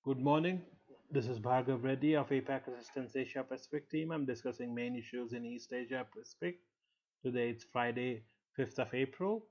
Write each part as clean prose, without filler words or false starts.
Good morning. This is Bhargav Reddy of APAC Assistance Asia Pacific team. I'm discussing main issues in East Asia Pacific. Today it's Friday, 5th of April.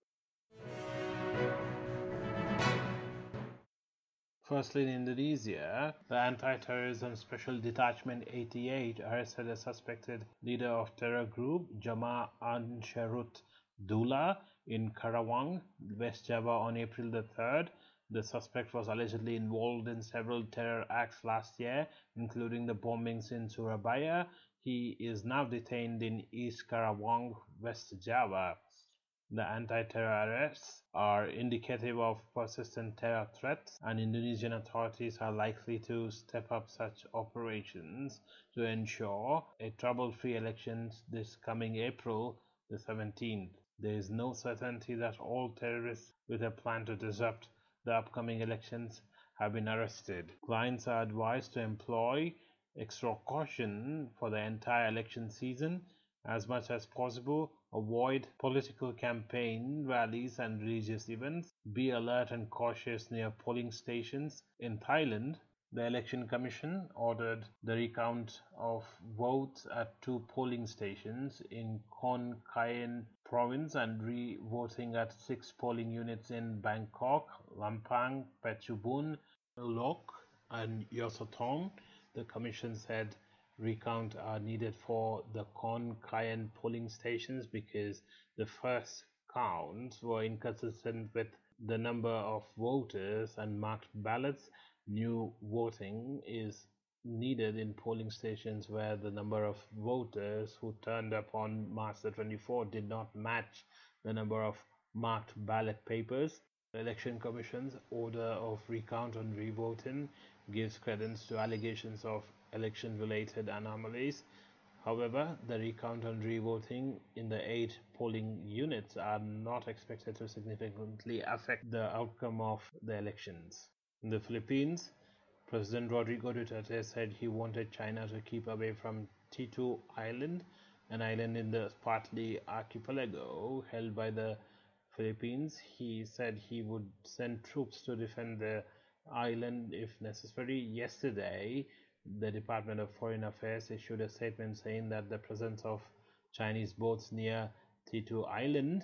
Firstly, in Indonesia, the Anti-Terrorism Special Detachment 88 arrested a suspected leader of terror group Jama' Ansharut Daulah in Karawang, West Java on April the 3rd. The suspect was allegedly involved in several terror acts last year, including the bombings in Surabaya. He is now detained in East Karawang, West Java. The anti-terror arrests are indicative of persistent terror threats, and Indonesian authorities are likely to step up such operations to ensure a trouble-free elections this coming April the 17th. There is no certainty that all terrorists with a plan to disrupt the upcoming elections have been arrested. Clients are advised to employ extra caution for the entire election season. As much as possible, avoid political campaign rallies and religious events. Be alert and cautious near polling stations. In Thailand, the Election Commission ordered the recount of votes at two polling stations in Khon Kaen province and re-voting at 6 polling units in Bangkok, Lampang, Phetchabun, Lok, and Yosotong. The commission said recount are needed for the Khon Kaen polling stations because the first counts were inconsistent with the number of voters and marked ballots. New voting is needed in polling stations where the number of voters who turned up on March the 24th did not match the number of marked ballot papers. The Election Commission's order of recount and revoting gives credence to allegations of election-related anomalies. However, the recount and revoting in the 8 polling units are not expected to significantly affect the outcome of the elections. In the Philippines, President Rodrigo Duterte said he wanted China to keep away from Titu Island, an island in the Spratly archipelago held by the Philippines. He said he would send troops to defend the island if necessary. Yesterday, the Department of Foreign Affairs issued a statement saying that the presence of Chinese boats near Titu Island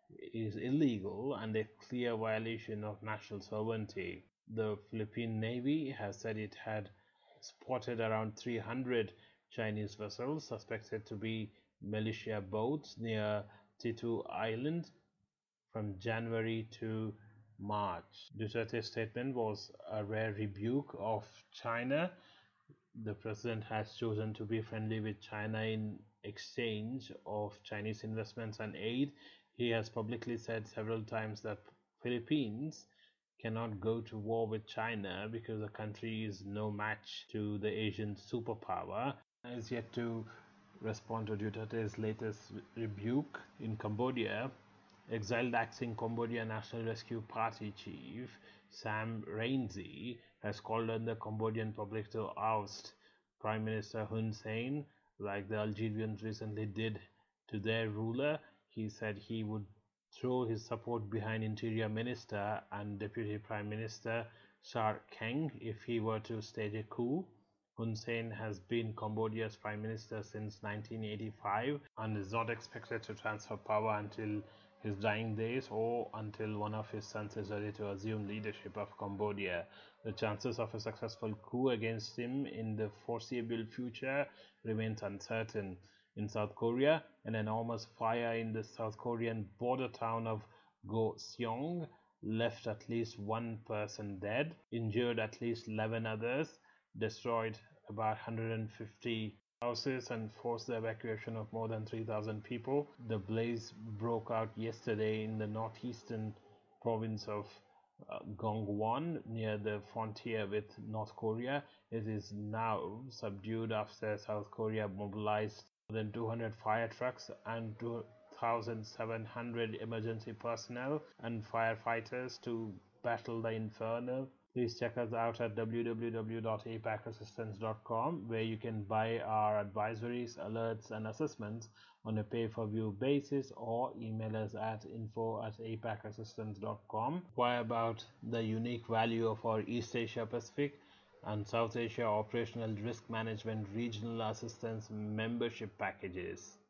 is illegal and a clear violation of national sovereignty. The Philippine Navy has said it had spotted around 300 Chinese vessels suspected to be militia boats near Titu Island from January to March. Duterte's statement was a rare rebuke of China. The president has chosen to be friendly with China in exchange of Chinese investments and aid. He has publicly said several times that Philippines cannot go to war with China because the country is no match to the Asian superpower. China is yet to respond to Duterte's latest rebuke. In Cambodia, exiled acting Cambodia National Rescue Party chief Sam Rainsy has called on the Cambodian public to oust Prime Minister Hun Sen like the Algerians recently did to their ruler. He said he would throw his support behind Interior Minister and Deputy Prime Minister Sar Keng if he were to stage a coup. Hun Sen has been Cambodia's Prime Minister since 1985 and is not expected to transfer power until his dying days or until one of his sons is ready to assume leadership of Cambodia. The chances of a successful coup against him in the foreseeable future remains uncertain. In South Korea, an enormous fire in the South Korean border town of Goseong left at least one person dead, injured at least 11 others, destroyed about 150 houses and forced the evacuation of more than 3,000 people. The blaze broke out yesterday in the northeastern province of Gangwon near the frontier with North Korea. It is now subdued after South Korea mobilized more than 200 fire trucks and 2,700 emergency personnel and firefighters to battle the inferno. Please check us out at www.apacassistance.com, where you can buy our advisories, alerts, and assessments on a pay-per-view basis, or email us at info@apacassistance.com. Inquire about the unique value of our East Asia Pacific and South Asia Operational Risk Management Regional Assistance Membership Packages.